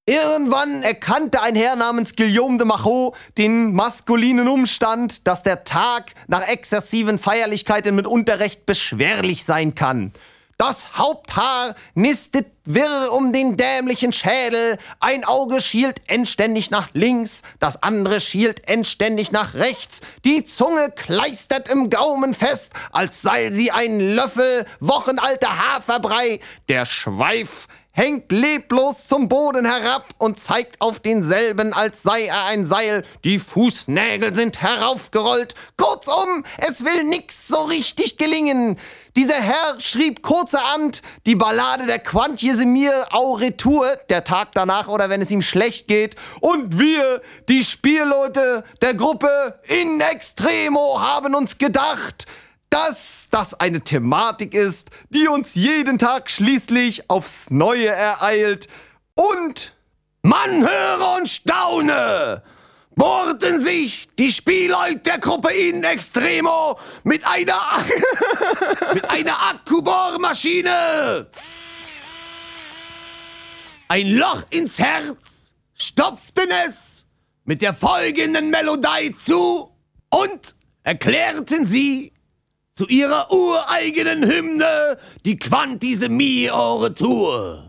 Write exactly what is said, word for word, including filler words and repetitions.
Irgendwann erkannte ein Herr namens Guillaume de Machaut den maskulinen Umstand, dass der Tag nach exzessiven Feierlichkeiten mitunter recht beschwerlich sein kann. Das Haupthaar nistet wirr um den dämlichen Schädel, ein Auge schielt endständig nach links, das andere schielt endständig nach rechts, die Zunge kleistert im Gaumen fest, als sei sie ein Löffel wochenalter Haferbrei, der Schweif hängt leblos zum Boden herab und zeigt auf denselben, als sei er ein Seil. Die Fußnägel sind heraufgerollt. Kurzum, es will nix so richtig gelingen. Dieser Herr schrieb kurzerhand die Ballade der Quantjesemir au Retour, der Tag danach oder wenn es ihm schlecht geht. Und wir, die Spielleute der Gruppe in extremo, haben uns gedacht, dass das eine Thematik ist, die uns jeden Tag schließlich aufs Neue ereilt. Und man höre und staune, bohrten sich die Spielleute der Gruppe in extremo mit einer, mit einer Akkubohrmaschine ein Loch ins Herz, stopften es mit der folgenden Melodie zu und erklärten sie zu ihrer ureigenen Hymne die Quantjesemir au Retour.